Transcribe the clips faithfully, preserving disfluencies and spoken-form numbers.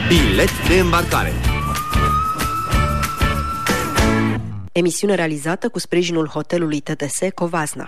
Bilet de îmbarcare. Emisiune realizată cu sprijinul hotelului T T S Covasna.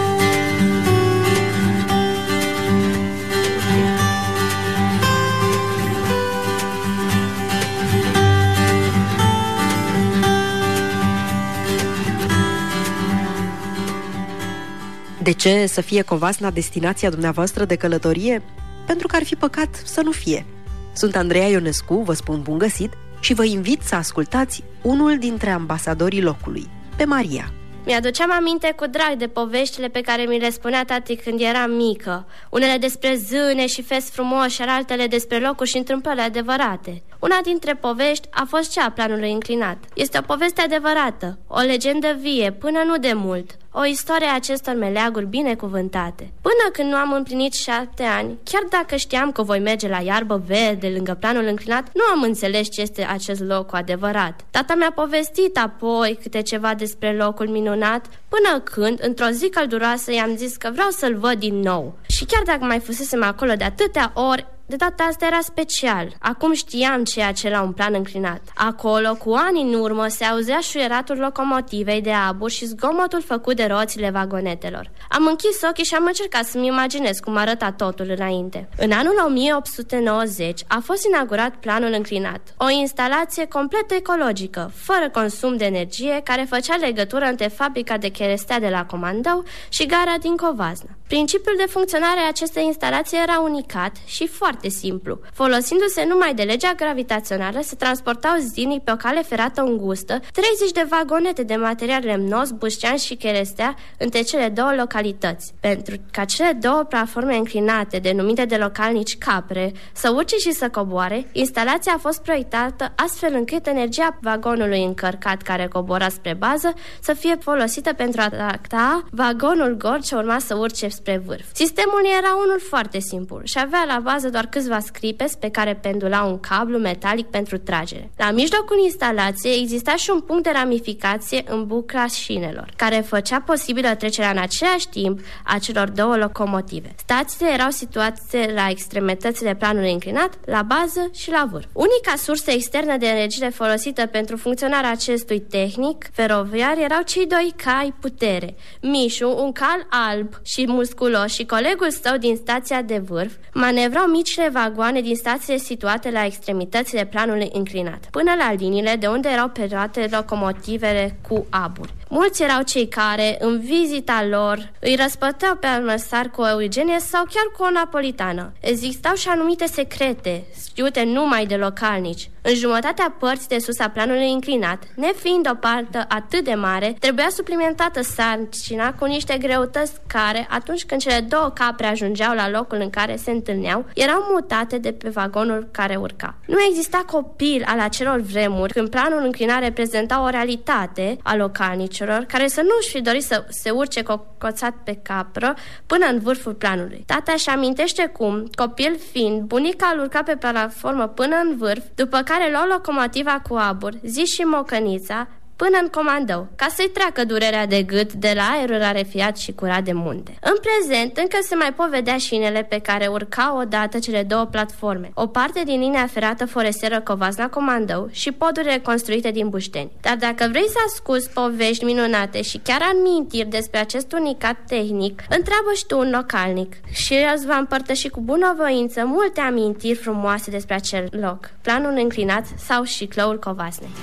De ce să fie Covasna destinația dumneavoastră de călătorie? Pentru că ar fi păcat să nu fie. Sunt Andreea Ionescu, vă spun bun găsit și vă invit să ascultați unul dintre ambasadorii locului, pe Maria. Mi-aduceam aminte cu drag de poveștile pe care mi le spunea tati când eram mică. Unele despre zâne și fesi frumoși, iar altele despre locuri și întâmplări adevărate. Una dintre povești a fost cea a planului înclinat. Este o poveste adevărată, o legendă vie, până nu de mult. O istorie a acestor meleaguri binecuvântate. Până când nu am împlinit șapte ani, chiar dacă știam că voi merge la iarbă verde lângă planul înclinat, nu am înțeles ce este acest loc cu adevărat. Tata mi-a povestit apoi câte ceva despre locul minunat, până când, într-o zi călduroasă, i-am zis că vreau să-l văd din nou. Și chiar dacă mai fusesem acolo de atâtea ori, de data asta era special. Acum știam ce e acela un plan înclinat. Acolo, cu ani în urmă, se auzea șuieratul locomotivei de abur și zgomotul făcut de roțile vagonetelor. Am închis ochii și am încercat să-mi imaginez cum arăta totul înainte. În anul o mie opt sute nouăzeci a fost inaugurat planul înclinat, o instalație complet ecologică, fără consum de energie, care făcea legătură între fabrica de cherestea de la Comandău și gara din Covasna. Principiul de funcționare a acestei instalații era unicat și foarte simplu. Folosindu-se numai de legea gravitațională, se transportau zilnic pe o cale ferată îngustă treizeci de vagonete de material lemnos, bușcean și cherestea între cele două localități. Pentru ca cele două platforme înclinate, denumite de localnici capre, să urce și să coboare, instalația a fost proiectată astfel încât energia vagonului încărcat care cobora spre bază să fie folosită pentru a tracta vagonul gol ce urma să urce spre vârf. Sistemul era unul foarte simplu și avea la bază doar câțiva scripes pe care pendula un cablu metalic pentru tragere. La mijlocul instalației exista și un punct de ramificație în bucla șinelor, care făcea posibilă trecerea în același timp a celor două locomotive. Stațiile erau situate la extremitățile planului înclinat, la bază și la vârf. Unica sursă externă de energie folosită pentru funcționarea acestui tehnic feroviar erau cei doi cai putere, Mișu, un cal alb și musculos, și colegul său din stația de vârf, manevrau micile vagoane din stațiile situate la extremitățile planului înclinat, până la liniile de unde erau perioate locomotivele cu aburi. Mulți erau cei care, în vizita lor, îi răspăteau pe armăsar cu o eugenie sau chiar cu o napolitană. Existau și anumite secrete, știute numai de localnici. În jumătatea părții de sus a planului înclinat, nefiind o parte atât de mare, trebuia suplimentată sarcina cu niște greutăți care, atunci când cele două capre ajungeau la locul în care se întâlneau, erau mutate de pe vagonul care urca. Nu exista copil al acelor vremuri când planul înclinat reprezenta o realitate a localnicilor care să nu își fi dorit să se urce cocoțat pe capră până în vârful planului. Tata își amintește cum, copil fiind, bunica îl urca pe platformă până în vârf, după care luau locomotiva cu abur, zi și mocănița, până în Comandău, ca să-i treacă durerea de gât de la aerul rarefiat și curat de munte. În prezent, încă se mai pot vedea șinele pe care urcau odată cele două platforme, o parte din linia ferată forestieră Covasna-Comandău și podurile construite din bușteni. Dar dacă vrei să asculți povești minunate și chiar amintiri despre acest unicat tehnic, întreabă și tu un localnic și el îți va împărtăși cu bunăvoință multe amintiri frumoase despre acel loc, planul înclinat sau șiclăul Covasnei.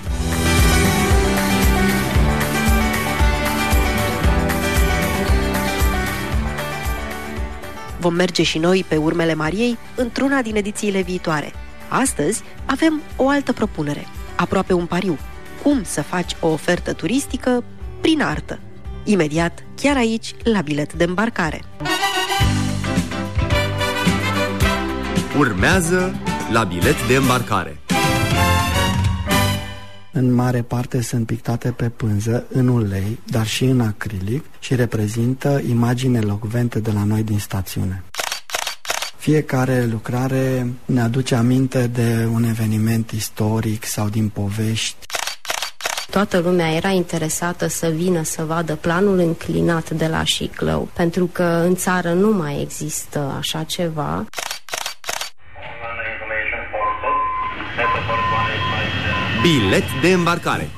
Vom merge și noi pe urmele Mariei într-una din edițiile viitoare. Astăzi avem o altă propunere, aproape un pariu. Cum să faci o ofertă turistică prin artă? Imediat, chiar aici, la Bilet de îmbarcare. Urmează la Bilet de îmbarcare. În mare parte sunt pictate pe pânză, în ulei, dar și în acrilic și reprezintă imagini elocvente de la noi din stațiune. Fiecare lucrare ne aduce aminte de un eveniment istoric sau din povești. Toată lumea era interesată să vină să vadă planul înclinat de la Șiclău, pentru că în țară nu mai există așa ceva. Bilet de îmbarcare.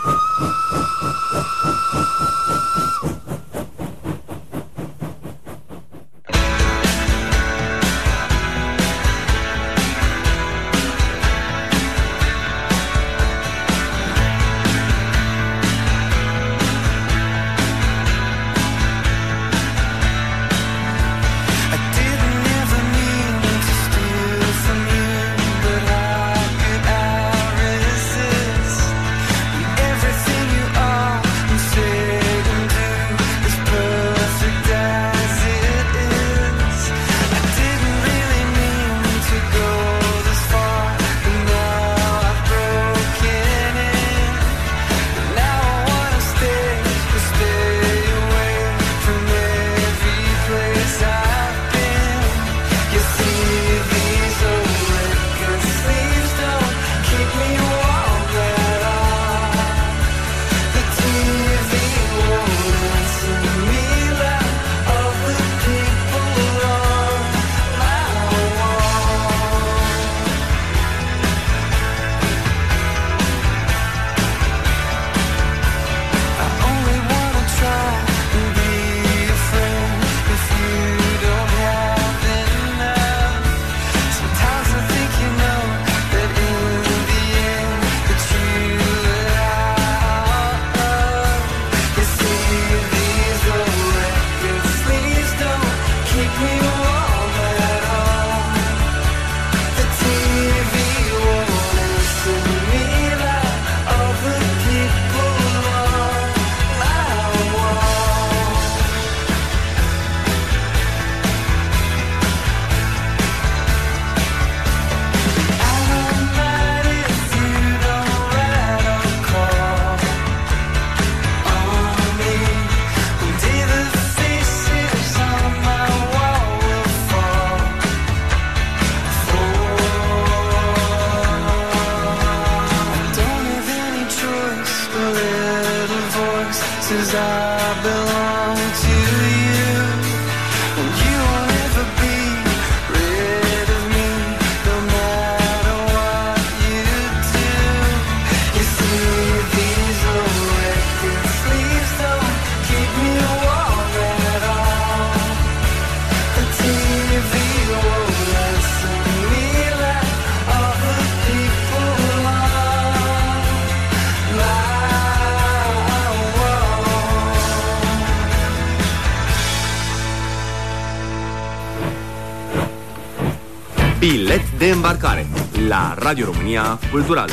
Bilet de îmbarcare la Radio România Cultural.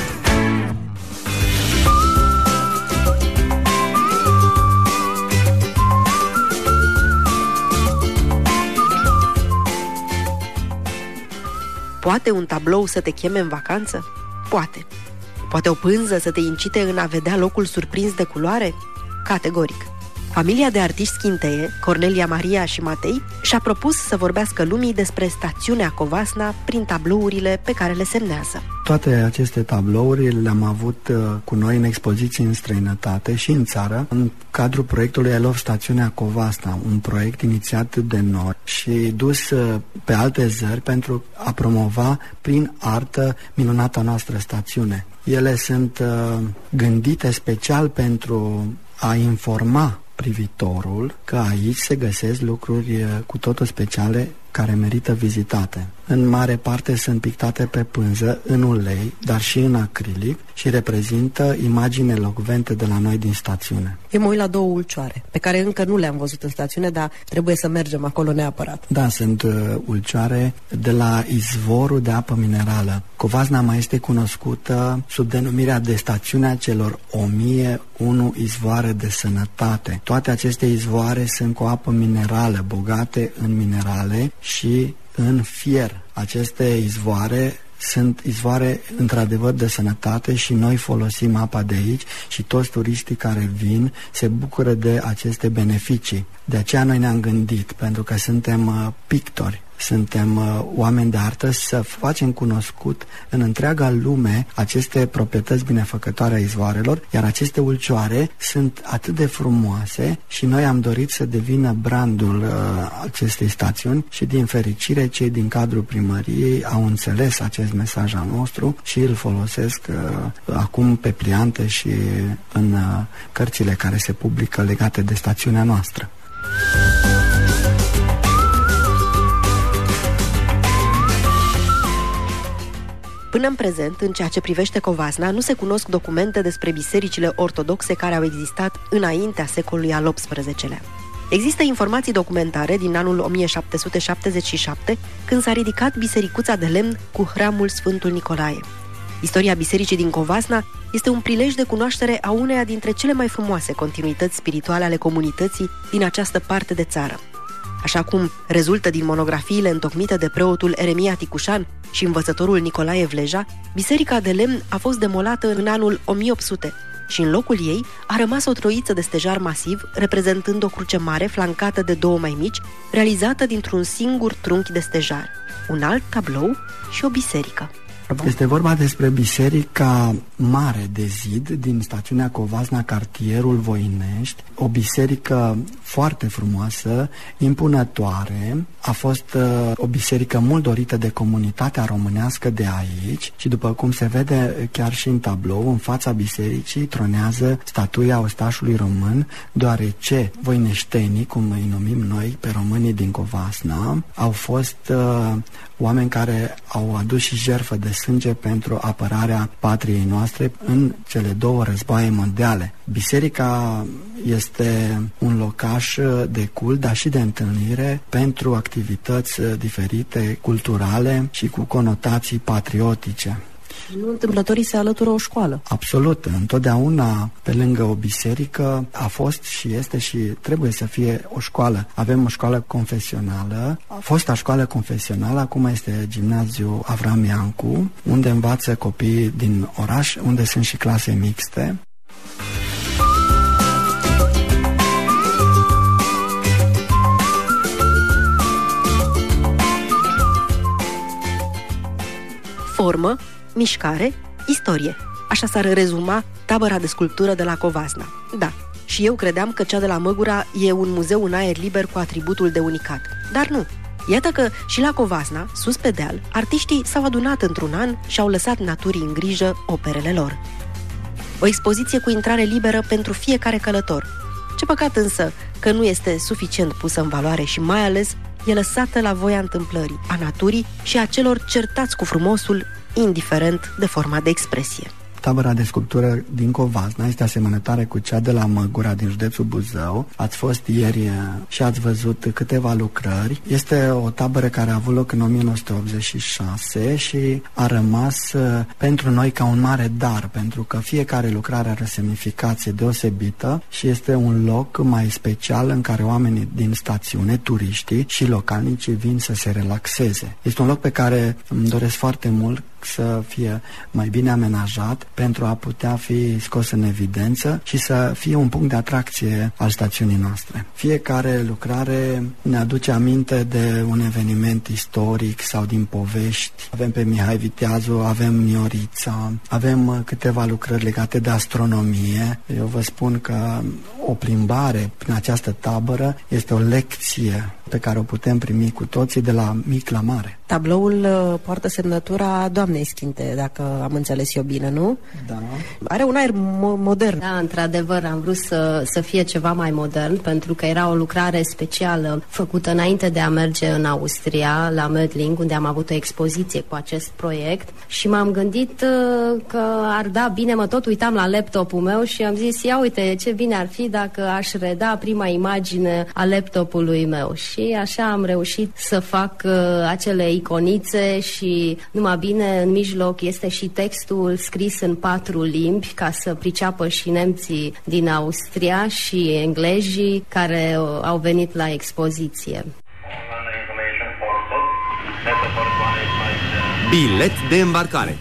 Poate un tablou să te cheme în vacanță? Poate. Poate o pânză să te incite în a vedea locul surprins de culoare? Categoric. Familia de artiști schinteie, Cornelia, Maria și Matei, și-a propus să vorbească lumii despre stațiunea Covasna prin tablourile pe care le semnează. Toate aceste tablouri le-am avut cu noi în expoziții în străinătate și în țară, în cadrul proiectului I Love Stațiunea Covasna, un proiect inițiat de noi și dus pe alte zări pentru a promova prin artă minunata noastră stațiune. Ele sunt gândite special pentru a informa privitorul că aici se găsesc lucruri cu totul speciale care merită vizitate. În mare parte sunt pictate pe pânză, în ulei, dar și în acrilic și reprezintă imagini elocvente de la noi din stațiune. Eu mă uit la două ulcioare, pe care încă nu le-am văzut în stațiune, dar trebuie să mergem acolo neapărat. Da, sunt uh, ulcioare de la izvorul de apă minerală. Covasna mai este cunoscută sub denumirea de stațiunea celor o mie unu izvoare de sănătate. Toate aceste izvoare sunt cu apă minerală, bogate în minerale și în fier. Aceste izvoare sunt izvoare într-adevăr de sănătate și noi folosim apa de aici și toți turiștii care vin se bucură de aceste beneficii. De aceea noi ne-am gândit, pentru că suntem uh, pictori, suntem uh, oameni de artă, să facem cunoscut în întreaga lume aceste proprietăți binefăcătoare a izvoarelor, iar aceste ulcioare sunt atât de frumoase și noi am dorit să devină brandul uh, acestei stațiuni și din fericire cei din cadrul primăriei au înțeles acest mesaj al nostru și îl folosesc uh, acum pe pliante și în uh, cărțile care se publică legate de stațiunea noastră. Până în prezent, în ceea ce privește Covasna, nu se cunosc documente despre bisericile ortodoxe care au existat înaintea secolului al optsprezecelea. Există informații documentare din anul o mie șapte sute șaptezeci și șapte, când s-a ridicat bisericuța de lemn cu hramul Sfântul Nicolae. Istoria bisericii din Covasna este un prilej de cunoaștere a uneia dintre cele mai frumoase continuități spirituale ale comunității din această parte de țară. Așa cum rezultă din monografiile întocmite de preotul Eremia Ticușan și învățătorul Nicolae Vleja, biserica de lemn a fost demolată în anul o mie opt sute și în locul ei a rămas o troiță de stejar masiv, reprezentând o cruce mare flancată de două mai mici, realizată dintr-un singur trunchi de stejar, un alt tablou și o biserică. Este vorba despre biserica mare de zid din stațiunea Covasna, cartierul Voinești, o biserică foarte frumoasă, impunătoare. A fost uh, o biserică mult dorită de comunitatea românească de aici și după cum se vede chiar și în tablou, în fața bisericii tronează statuia ostașului român, deoarece voineștenii, cum îi numim noi pe românii din Covasna, au fost uh, oameni care au adus și jertfă de sânge pentru apărarea patriei noastre în cele două războaie mondiale. Biserica este un locaș de cult, dar și de întâlnire pentru activități diferite, culturale și cu conotații patriotice. Nu întâmplătorii se alătură o școală. Absolut. Întotdeauna pe lângă o biserică a fost și este și trebuie să fie o școală. Avem o școală confesională, a fost o școală confesională, acum este gimnaziul Avram Iancu, unde învață copii din oraș, unde sunt și clase mixte. Formă, mișcare, istorie. Așa s-ar rezuma tabăra de sculptură de la Covasna. Da, și eu credeam că cea de la Măgura e un muzeu în aer liber cu atributul de unicat. Dar nu. Iată că și la Covasna, sus pe deal, artiștii s-au adunat într-un an și au lăsat naturii în grijă operele lor. O expoziție cu intrare liberă pentru fiecare călător. Ce păcat însă că nu este suficient pusă în valoare și mai ales e lăsată la voia întâmplării, a naturii și a celor certați cu frumosul, indiferent de forma de expresie. Tabăra de sculptură din Covasna este asemănătoare cu cea de la Măgura din județul Buzău. Ați fost ieri și ați văzut câteva lucrări. Este o tabără care a avut loc în o mie nouă sute optzeci și șase și a rămas pentru noi ca un mare dar, pentru că fiecare lucrare are o semnificație deosebită și este un loc mai special în care oamenii din stațiune, turiștii și localnicii vin să se relaxeze. Este un loc pe care îmi doresc foarte mult să fie mai bine amenajat pentru a putea fi scos în evidență și să fie un punct de atracție al stațiunii noastre. Fiecare lucrare ne aduce aminte de un eveniment istoric sau din povești. Avem pe Mihai Viteazu, avem Miorița, avem câteva lucrări legate de astronomie. Eu vă spun că o plimbare prin această tabără este o lecție pe care o putem primi cu toții de la mic la mare. Tabloul uh, poartă semnătura doamnei Schinte, dacă am înțeles eu bine, nu? Da. Are un aer mo- modern. Da, într-adevăr, am vrut să, să fie ceva mai modern, pentru că era o lucrare specială făcută înainte de a merge în Austria, la Mödling, unde am avut o expoziție cu acest proiect și m-am gândit uh, că ar da bine, mă tot uitam la laptopul meu și am zis, ia uite, ce bine ar fi dacă aș reda prima imagine a laptopului meu. Și așa am reușit să fac uh, acele iconițe și numai bine în mijloc este și textul scris în patru limbi ca să priceapă și nemții din Austria și englezii care uh, au venit la expoziție. Bilet de îmbarcare.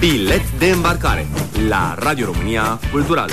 Bilet de îmbarcare la Radio România Cultural.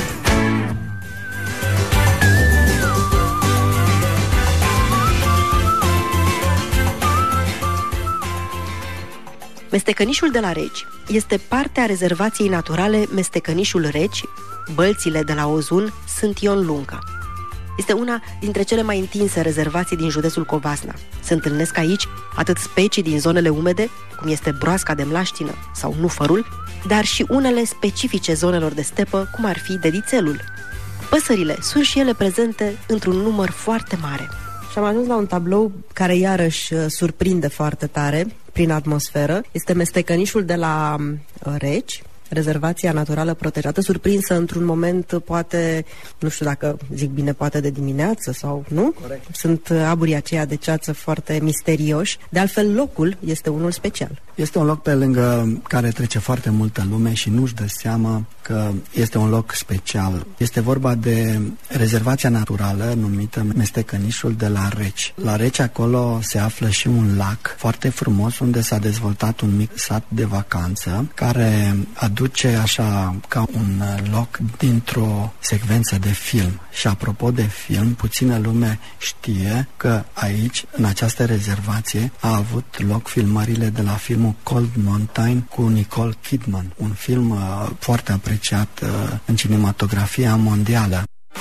Mestecănișul de la Reci este parte a rezervației naturale Mestecănișul Reci. Bălțile de la Ozun sunt Ion Lunca. Este una dintre cele mai întinse rezervații din județul Covasna. Se întâlnesc aici atât specii din zonele umede, cum este broasca de mlaștină sau nufărul, dar și unele specifice zonelor de stepă, cum ar fi dedițelul. Păsările sunt și ele prezente într-un număr foarte mare. Și am ajuns la un tablou care iarăși surprinde foarte tare prin atmosferă. Este Mestecănișul de la Reci, rezervația naturală protejată, surprinsă într-un moment, poate, nu știu dacă zic bine, poate de dimineață sau nu? Corect. Sunt aburii aceia de ceață foarte misterioși. De altfel, locul este unul special. Este un loc pe lângă care trece foarte multă lume și nu-și dă seama că este un loc special. Este vorba de rezervația naturală numită Mestecănișul de la Reci. La Reci acolo se află și un lac foarte frumos unde s-a dezvoltat un mic sat de vacanță care aduce așa ca un loc dintr-o secvență de film. Și apropo de film, puțină lume știe că aici, în această rezervație, a avut loc filmările de la filmul Cold Mountain cu Nicole Kidman, un film uh, foarte apreciat uh, în cinematografia mondială.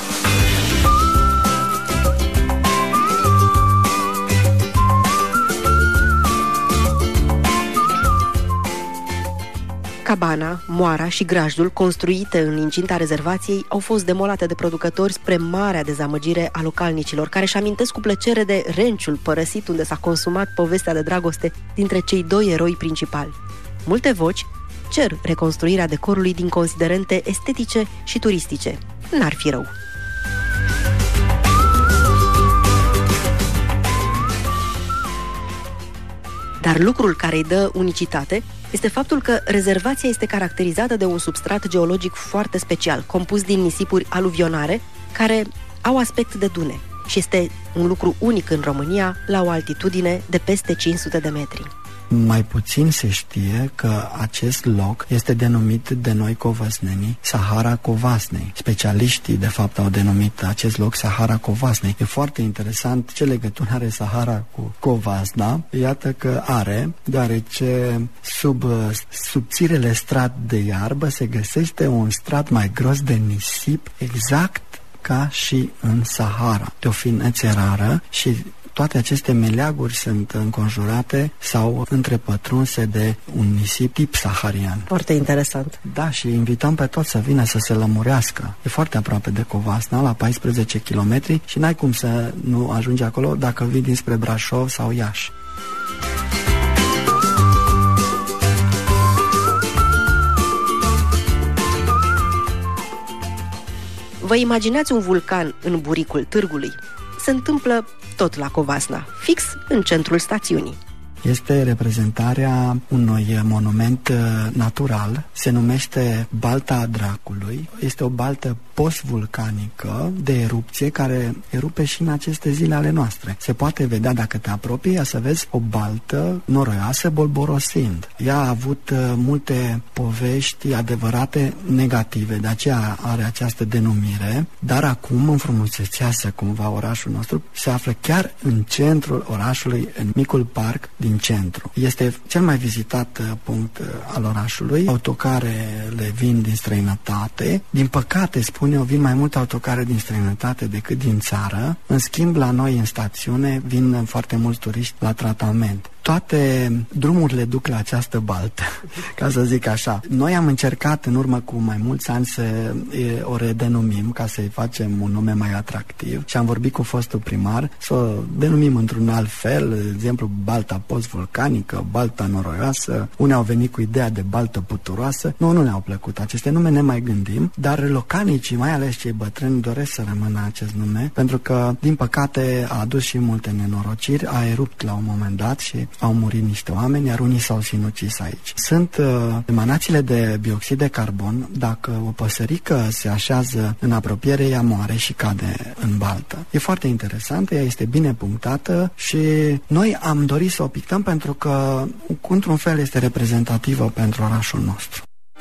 Cabana, moara și grajdul construite în incinta rezervației au fost demolate de producători spre marea dezamăgire a localnicilor, care își amintesc cu plăcere de renciul părăsit unde s-a consumat povestea de dragoste dintre cei doi eroi principali. Multe voci cer reconstruirea decorului din considerente estetice și turistice. N-ar fi rău. Dar lucrul care îi dă unicitate este faptul că rezervația este caracterizată de un substrat geologic foarte special, compus din nisipuri aluvionare, care au aspect de dune și este un lucru unic în România la o altitudine de peste cinci sute de metri. Mai puțin se știe că acest loc este denumit de noi covăsnenii Sahara Covasnei. Specialiștii, de fapt, au denumit acest loc Sahara Covasnei. E foarte interesant ce legătură are Sahara cu Covasna. Iată că are, deoarece sub subțirele strat de iarbă se găsește un strat mai gros de nisip, exact ca și în Sahara, de o finețe rară, și toate aceste meleaguri sunt înconjurate sau întrepătrunse de un nisip tip saharian. Foarte interesant. Da, și invităm pe toți să vină să se lămurească. E foarte aproape de Covasna, la paisprezece kilometri, și n-ai cum să nu ajungi acolo dacă vii dinspre Brașov sau Iași. Vă imaginați un vulcan în buricul târgului? Se întâmplă tot la Covasna, fix în centrul stațiunii. Este reprezentarea unui monument natural, se numește Balta Dracului. Este o baltă post-vulcanică de erupție care erupe și în aceste zile ale noastre. Se poate vedea, dacă te apropii, să vezi o baltă noroioasă bolborosind. Ea a avut multe povești adevărate negative, de aceea are această denumire, dar acum înfrumusețează cumva orașul nostru. Se află chiar în centrul orașului, în micul parc din centru. Este cel mai vizitat punct al orașului. Autocarele vin din străinătate. Din păcate, spun eu, vin mai multe autocare din străinătate decât din țară. În schimb, la noi în stațiune vin foarte mulți turiști la tratament. Toate drumurile duc la această baltă, ca să zic așa. Noi am încercat în urmă cu mai mulți ani să e, o redenumim, ca să-i facem un nume mai atractiv, și am vorbit cu fostul primar să o denumim într-un alt fel, de exemplu balta post-vulcanică, balta noroioasă. Unii au venit cu ideea de baltă puturoasă. Nu, nu ne-au plăcut aceste nume, ne mai gândim, dar localnicii, mai ales cei bătrâni, doresc să rămână acest nume, pentru că, din păcate, a adus și multe nenorociri, a erupt la un moment dat și au murit niște oameni, iar unii s-au sinucis aici. Sunt uh, emanațiile de dioxid de carbon. Dacă o păsărică se așează în apropiere, ea moare și cade în baltă. E foarte interesant, ea este bine punctată și noi am dorit să o pictăm pentru că, într-un fel, este reprezentativă pentru orașul nostru.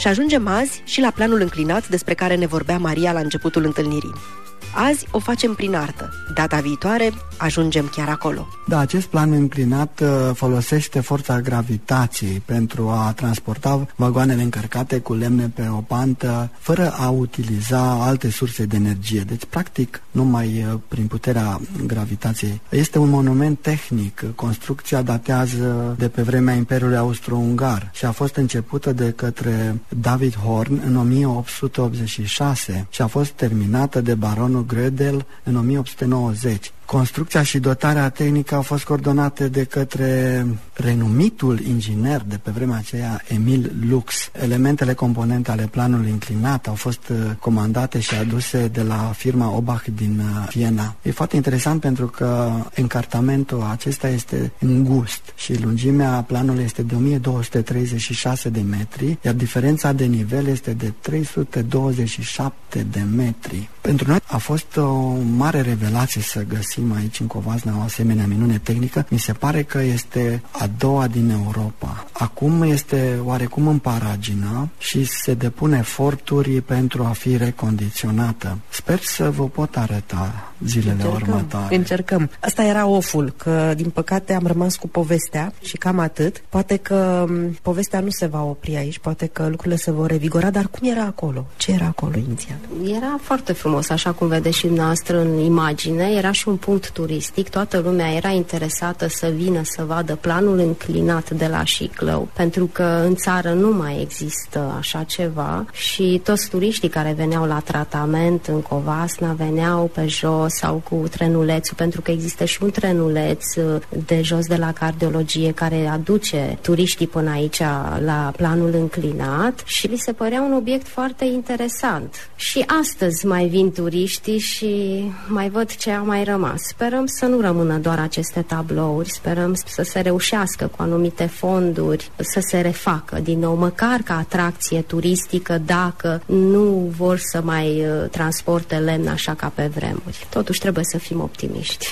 Și ajungem azi și la planul înclinat despre care ne vorbea Maria la începutul întâlnirii. Azi o facem prin artă. Data viitoare ajungem chiar acolo. Da, acest plan înclinat folosește forța gravitației pentru a transporta vagoanele încărcate cu lemne pe o pantă fără a utiliza alte surse de energie. Deci, practic, numai prin puterea gravitației. Este un monument tehnic. Construcția datează de pe vremea Imperiului Austro-Ungar și a fost începută de către David Horn în o mie opt sute optzeci și șase și a fost terminată de baronul Grödel în o mie opt sute nouăzeci. Construcția și dotarea tehnică au fost coordonate de către renumitul inginer de pe vremea aceea, Emil Lux. Elementele componente ale planului înclinat au fost comandate și aduse de la firma Obach din Viena. E foarte interesant pentru că încartamentul acesta este îngust și lungimea planului este de o mie două sute treizeci și șase de metri, iar diferența de nivel este de trei sute douăzeci și șapte de metri. Pentru noi a fost o mare revelație să găsim aici în Covasna o asemenea minune tehnică. Mi se pare că este a doua din Europa. Acum este oarecum în paragină și se depun eforturi pentru a fi recondiționată. Sper să vă pot arăta zilele încercăm, următoare. Încercăm. Asta era oful, că din păcate am rămas cu povestea și cam atât. Poate că povestea nu se va opri aici, poate că lucrurile se vor revigora, dar cum era acolo? Ce era acolo inițial? Era foarte frumos, așa cum vedeți și dumneavoastră în imagine. Era și un punct turistic. Toată lumea era interesată să vină să vadă planul înclinat de la Șiclău, pentru că în țară nu mai există așa ceva și toți turiștii care veneau la tratament în Covasna veneau pe jos sau cu trenulețul, pentru că există și un trenuleț de jos de la cardiologie care aduce turiștii până aici la planul înclinat și li se părea un obiect foarte interesant. Și astăzi mai vin turiștii și mai văd ce a mai rămas. Sperăm să nu rămână doar aceste tablouri, sperăm să se reușească cu anumite fonduri să se refacă din nou, măcar ca atracție turistică, dacă nu vor să mai transporte lemn așa ca pe vremuri. Totuși trebuie să fim optimiști.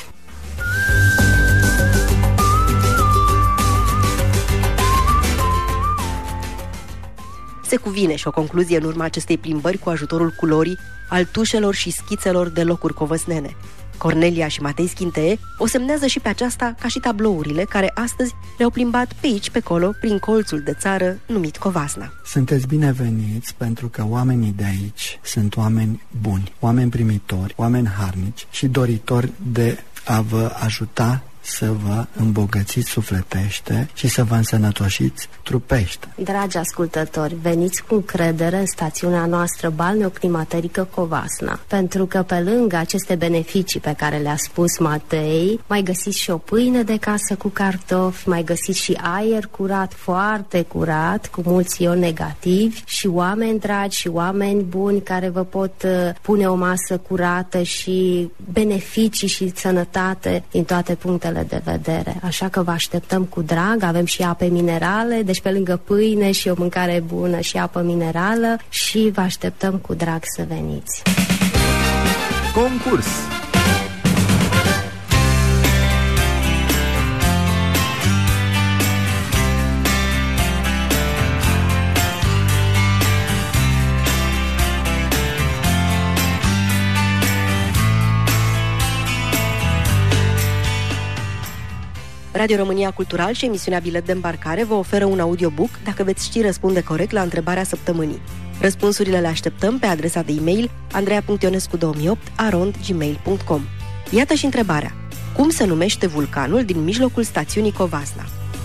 Se cuvine și o concluzie în urma acestei plimbări cu ajutorul culorii, al tușelor și schițelor de locuri covăsnene. Cornelia și Matei Schintee o semnează și pe aceasta ca și tablourile care astăzi le-au plimbat pe aici, pe colo, prin colțul de țară numit Covasna. Sunteți bineveniți pentru că oamenii de aici sunt oameni buni, oameni primitori, oameni harnici și doritori de a vă ajuta să vă îmbogățiți sufletește și să vă însănătoșiți trupește. Dragi ascultători, veniți cu încredere în stațiunea noastră balneoclimaterică Covasna, pentru că pe lângă aceste beneficii pe care le-a spus Matei, mai găsiți și o pâine de casă cu cartofi, mai găsiți și aer curat, foarte curat, cu mulți ioni negativi și oameni dragi și oameni buni care vă pot uh, pune o masă curată și beneficii și sănătate din toate punctele de vedere. Așa că vă așteptăm cu drag, avem și ape minerale, deci pe lângă pâine și o mâncare bună și apă minerală și vă așteptăm cu drag să veniți. Concurs. Radio România Cultural și emisiunea Bilet de Îmbarcare vă oferă un audiobook dacă veți ști răspunde corect la întrebarea săptămânii. Răspunsurile le așteptăm pe adresa de e-mail andreea punct ionescu două mii opt arond gmail punct com. Iată și întrebarea. Cum se numește vulcanul din mijlocul stațiunii Covasna?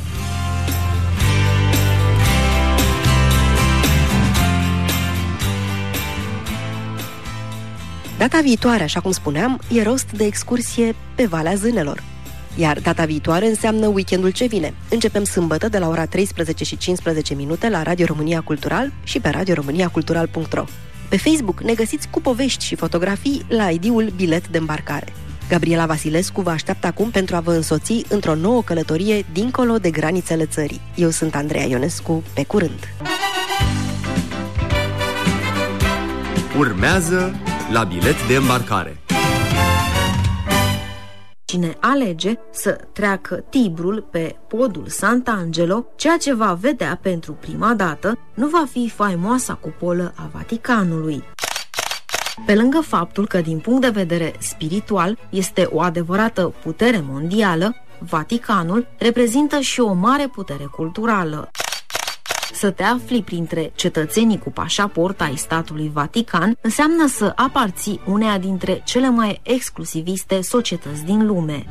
Data viitoare, așa cum spuneam, e rost de excursie pe Valea Zânelor. Iar data viitoare înseamnă weekendul ce vine. Începem sâmbătă de la ora treisprezece și cincisprezece minute la Radio România Cultural și pe radio românia cultural punct ro. Pe Facebook ne găsiți cu povești și fotografii la I D-ul Bilet de Îmbarcare. Gabriela Vasilescu vă așteaptă acum pentru a vă însoți într-o nouă călătorie dincolo de granițele țării. Eu sunt Andreea Ionescu, pe curând! Urmează la Bilet de Îmbarcare. Cine alege să treacă Tibrul pe podul Sant'Angelo, ceea ce va vedea pentru prima dată nu va fi faimoasa cupolă a Vaticanului. Pe lângă faptul că din punct de vedere spiritual este o adevărată putere mondială, Vaticanul reprezintă și o mare putere culturală. Să te afli printre cetățenii cu pașaport ai statului Vatican înseamnă să aparții uneia dintre cele mai exclusiviste societăți din lume.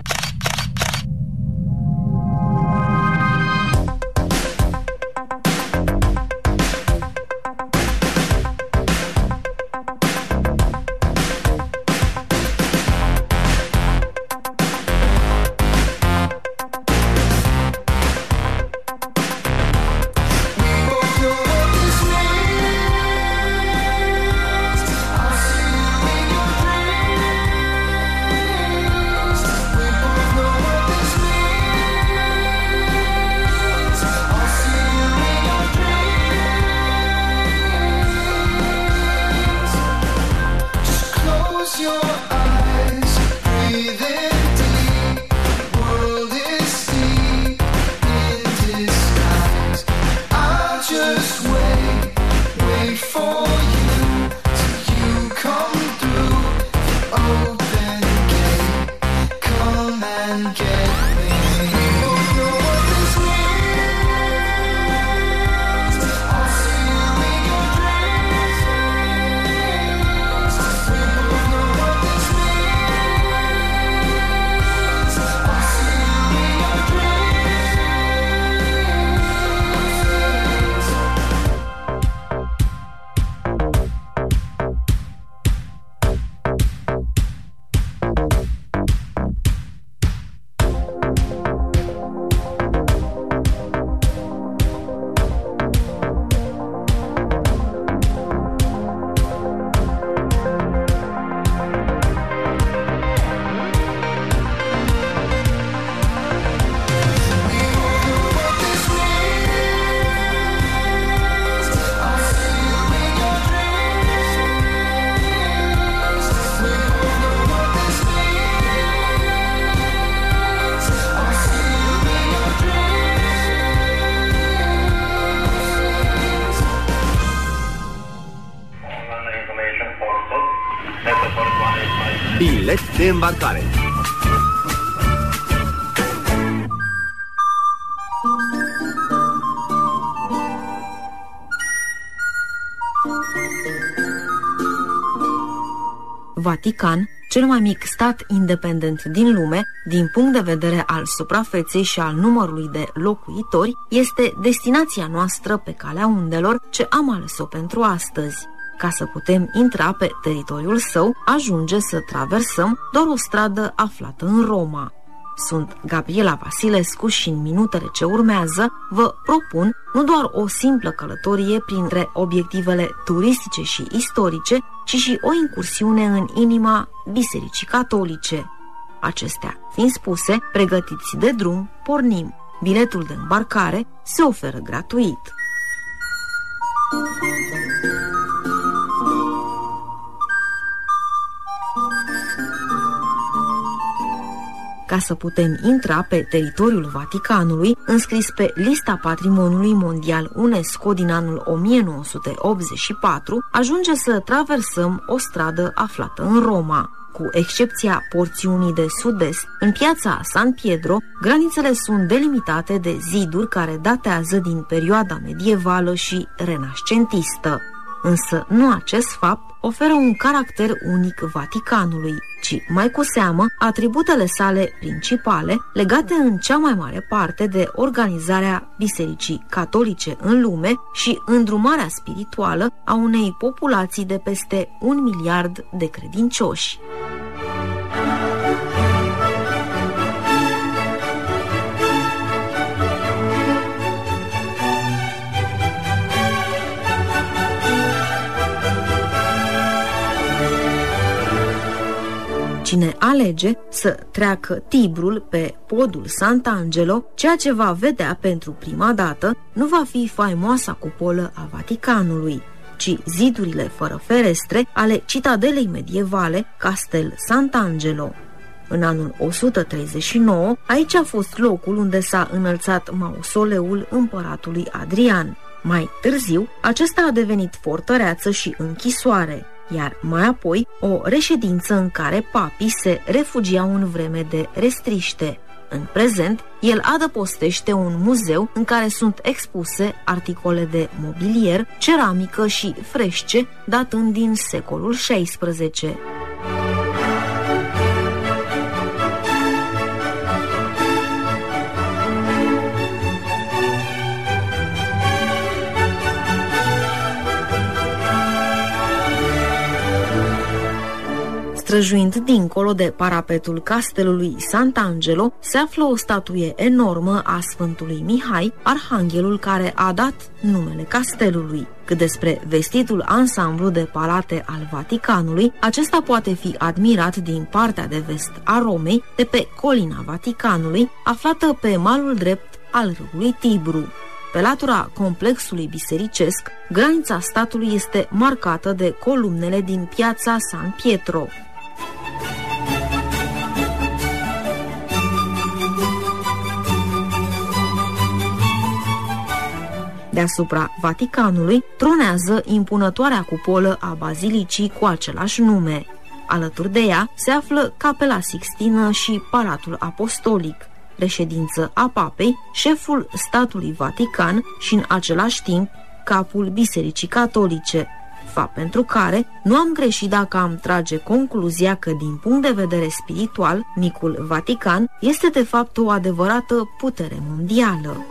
Bilet de îmbarcare. Vatican, cel mai mic stat independent din lume, din punct de vedere al suprafeței și al numărului de locuitori, este destinația noastră pe calea undelor ce am ales-o pentru astăzi. Ca să putem intra pe teritoriul său, ajunge să traversăm doar o stradă aflată în Roma. Sunt Gabriela Vasilescu și în minutele ce urmează vă propun nu doar o simplă călătorie printre obiectivele turistice și istorice, ci și o incursiune în inima Bisericii Catolice. Acestea fiind spuse, pregătiți de drum, pornim. Biletul de îmbarcare se oferă gratuit. Ca să putem intra pe teritoriul Vaticanului, înscris pe lista Patrimoniului Mondial UNESCO din anul o mie nouă sute optzeci și patru, ajunge să traversăm o stradă aflată în Roma. Cu excepția porțiunii de sud-est, în piața San Pietro, granițele sunt delimitate de ziduri care datează din perioada medievală și renascentistă. Însă nu acest fapt oferă un caracter unic Vaticanului, ci mai cu seamă atributele sale principale legate în cea mai mare parte de organizarea Bisericii Catolice în lume și îndrumarea spirituală a unei populații de peste un miliard de credincioși. Cine alege să treacă Tibrul pe podul Sant'Angelo, ceea ce va vedea pentru prima dată nu va fi faimoasa cupolă a Vaticanului, ci zidurile fără ferestre ale citadelei medievale Castel Sant'Angelo. În anul o sută treizeci și nouă, aici a fost locul unde s-a înălțat mausoleul împăratului Adrian. Mai târziu, acesta a devenit fortăreață și închisoare, iar mai apoi o reședință în care papii se refugiau în vreme de restriște. În prezent, el adăpostește un muzeu în care sunt expuse articole de mobilier, ceramică și frește datând din secolul șaisprezece. Străjuind dincolo de parapetul castelului Sant'Angelo, se află o statuie enormă a Sfântului Mihai, arhanghelul care a dat numele castelului. Cât despre vestitul ansamblu de palate al Vaticanului, acesta poate fi admirat din partea de vest a Romei, de pe colina Vaticanului, aflată pe malul drept al râului Tibru. Pe latura complexului bisericesc, granița statului este marcată de columnele din piața San Pietro. Deasupra Vaticanului tronează impunătoarea cupolă a bazilicii cu același nume. Alături de ea se află Capela Sixtină și Palatul Apostolic, reședință a papei, șeful statului Vatican și în același timp capul Bisericii Catolice, fapt pentru care nu am greșit dacă am trage concluzia că din punct de vedere spiritual, micul Vatican este de fapt o adevărată putere mondială.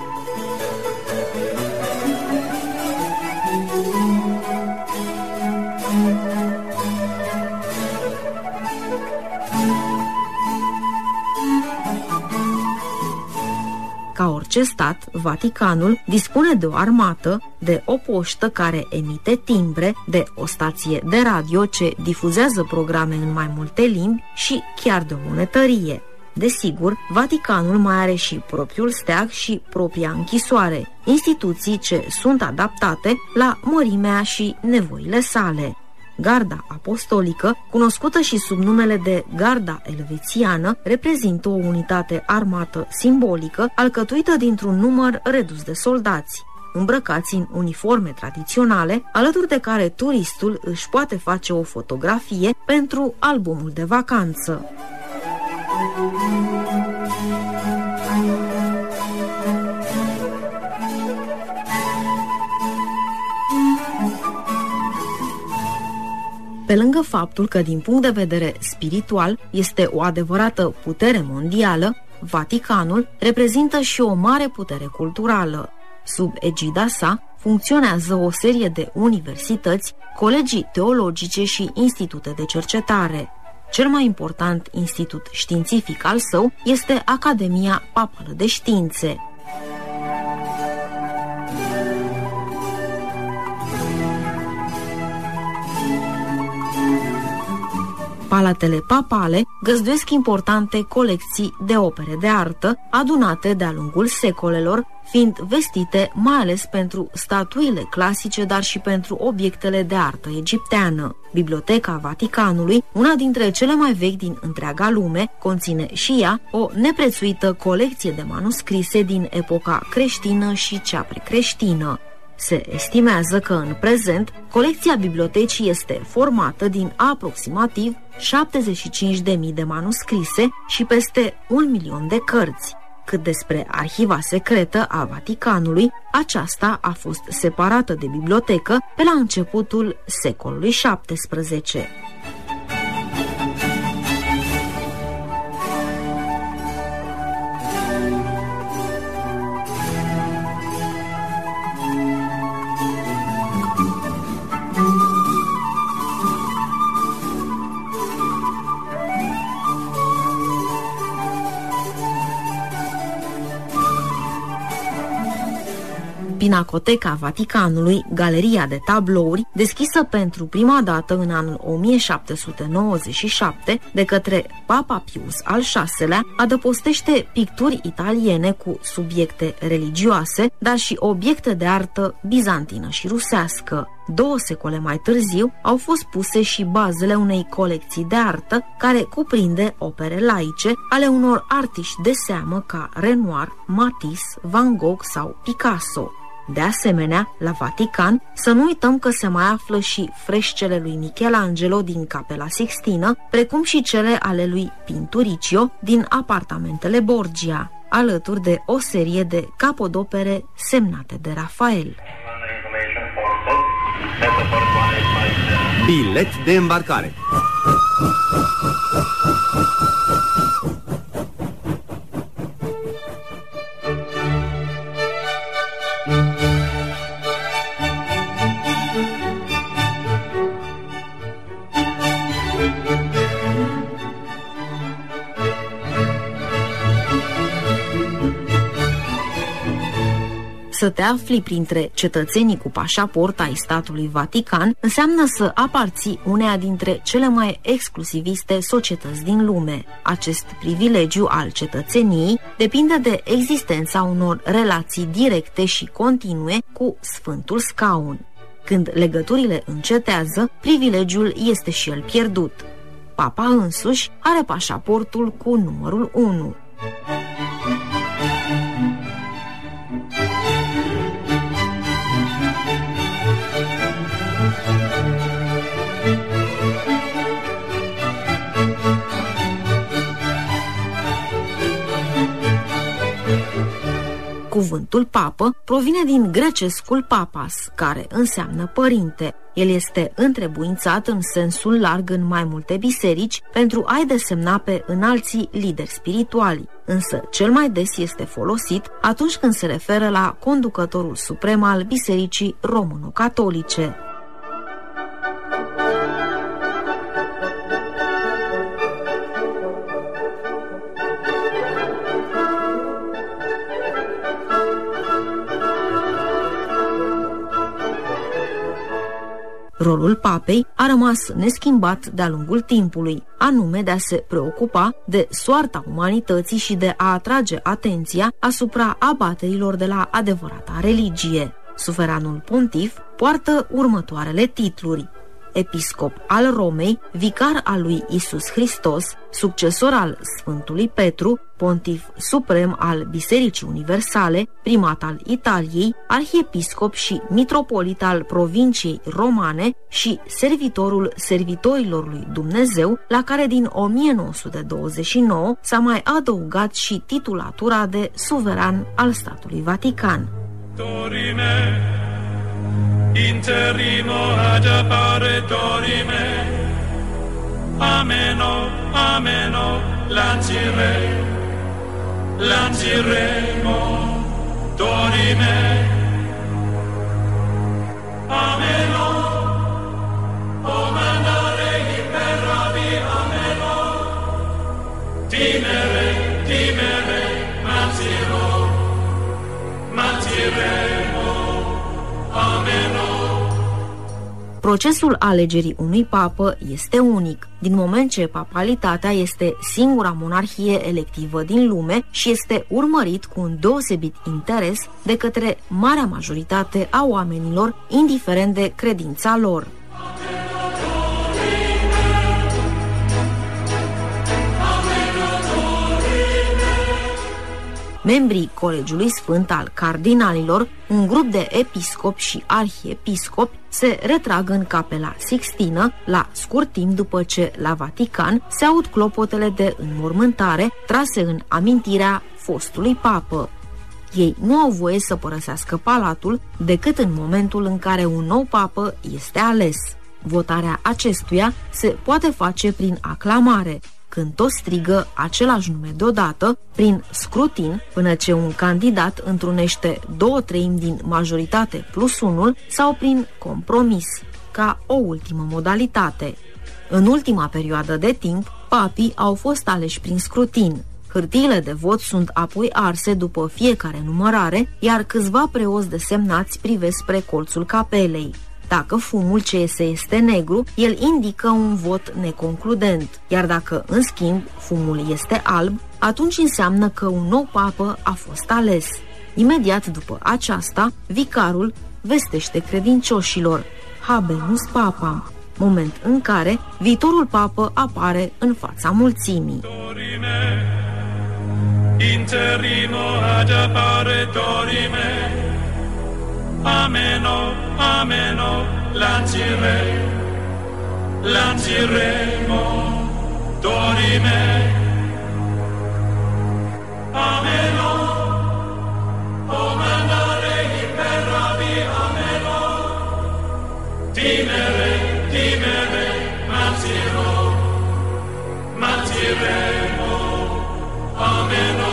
Ca orice stat, Vaticanul dispune de o armată, de o poștă care emite timbre, de o stație de radio ce difuzează programe în mai multe limbi și chiar de o monetărie. Desigur, Vaticanul mai are și propriul steag și propria închisoare, instituții ce sunt adaptate la mărimea și nevoile sale. Garda apostolică, cunoscută și sub numele de Garda Elvețiană, reprezintă o unitate armată simbolică alcătuită dintr-un număr redus de soldați, îmbrăcați în uniforme tradiționale, alături de care turistul își poate face o fotografie pentru albumul de vacanță. Pe lângă faptul că din punct de vedere spiritual este o adevărată putere mondială, Vaticanul reprezintă și o mare putere culturală. Sub egida sa funcționează o serie de universități, colegii teologice și institute de cercetare. Cel mai important institut științific al său este Academia Papală de Științe. Palatele papale găzduiesc importante colecții de opere de artă adunate de-a lungul secolelor, fiind vestite mai ales pentru statuile clasice, dar și pentru obiectele de artă egipteană. Biblioteca Vaticanului, una dintre cele mai vechi din întreaga lume, conține și ea o neprețuită colecție de manuscrise din epoca creștină și cea precreștină. Se estimează că în prezent colecția bibliotecii este formată din aproximativ șaptezeci și cinci de mii de manuscrise și peste un milion de cărți. Cât despre arhiva secretă a Vaticanului, aceasta a fost separată de bibliotecă pe la începutul secolului șaptesprezece. Pinacoteca Vaticanului, galeria de tablouri, deschisă pentru prima dată în anul o mie șapte sute nouăzeci și șapte de către Papa Pius al șaselea, adăpostește picturi italiene cu subiecte religioase, dar și obiecte de artă bizantină și rusească. două secole mai târziu, au fost puse și bazele unei colecții de artă care cuprinde opere laice ale unor artiști de seamă ca Renoir, Matisse, Van Gogh sau Picasso. De asemenea, la Vatican, să nu uităm că se mai află și freșcele lui Michelangelo din Capela Sixtină, precum și cele ale lui Pinturicchio din apartamentele Borgia, alături de o serie de capodopere semnate de Rafael. Bilet de îmbarcare. Să te afli printre cetățenii cu pașaport ai statului Vatican înseamnă să aparții uneia dintre cele mai exclusiviste societăți din lume. Acest privilegiu al cetățeniei depinde de existența unor relații directe și continue cu Sfântul Scaun. Când legăturile încetează, privilegiul este și el pierdut. Papa însuși are pașaportul cu numărul unu. Cuvântul papă provine din grecescul papas, care înseamnă părinte. El este întrebuințat în sensul larg în mai multe biserici pentru a-i desemna pe înalții lideri spirituali, însă cel mai des este folosit atunci când se referă la conducătorul suprem al bisericii romano-catolice. Rolul papei a rămas neschimbat de-a lungul timpului, anume de a se preocupa de soarta umanității și de a atrage atenția asupra abaterilor de la adevărata religie. Suveranul pontif poartă următoarele titluri: episcop al Romei, vicar al lui Isus Hristos, succesor al Sfântului Petru, pontif suprem al Bisericii Universale, primat al Italiei, arhiepiscop și mitropolit al provinciei romane și servitorul servitorilor lui Dumnezeu, la care din o mie nouă sute douăzeci și nouă s-a mai adăugat și titulatura de suveran al statului Vatican. Dorime, interimo ad appare dorime, ameno, ameno, lancire, lanciremo, dorime, ameno, o mandare imperabi, ameno, timere, timere, manciro, manciremo, ameno. Procesul alegerii unui papă este unic, din moment ce papalitatea este singura monarhie electivă din lume și este urmărit cu un deosebit interes de către marea majoritate a oamenilor, indiferent de credința lor. Membrii Colegiului Sfânt al Cardinalilor, un grup de episcopi și arhiepiscopi, se retrag în Capela Sixtină la scurt timp după ce la Vatican se aud clopotele de înmormântare trase în amintirea fostului papă. Ei nu au voie să părăsească palatul decât în momentul în care un nou papă este ales. Votarea acestuia se poate face prin aclamare, când toți strigă același nume deodată, prin scrutin, până ce un candidat întrunește două treimi din majoritate plus unul, sau prin compromis, ca o ultimă modalitate. În ultima perioadă de timp, papii au fost aleși prin scrutin. Hârtiile de vot sunt apoi arse după fiecare numărare, iar câțiva preoți desemnați privesc spre colțul capelei. Dacă fumul ce iese este negru, el indică un vot neconcludent, iar dacă, în schimb, fumul este alb, atunci înseamnă că un nou papă a fost ales. Imediat după aceasta, vicarul vestește credincioșilor: Habemus Papam, moment în care viitorul papă apare în fața mulțimii. Dorime, interimo ad appare dorime, ameno, ameno, lancire, lanciremo, dorime, ameno, o mandare imperavi, ameno, timere, timere, manciro, manciremo, ameno.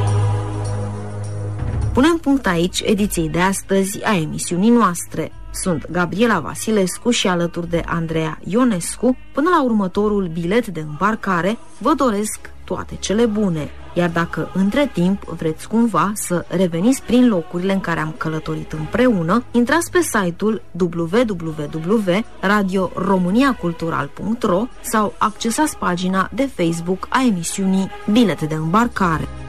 Punem punct aici ediției de astăzi a emisiunii noastre. Sunt Gabriela Vasilescu și alături de Andreea Ionescu, până la următorul bilet de îmbarcare, vă doresc toate cele bune. Iar dacă între timp vreți cumva să reveniți prin locurile în care am călătorit împreună, intrați pe site-ul w w w punct radio românia cultural punct ro sau accesați pagina de Facebook a emisiunii Bilete de îmbarcare.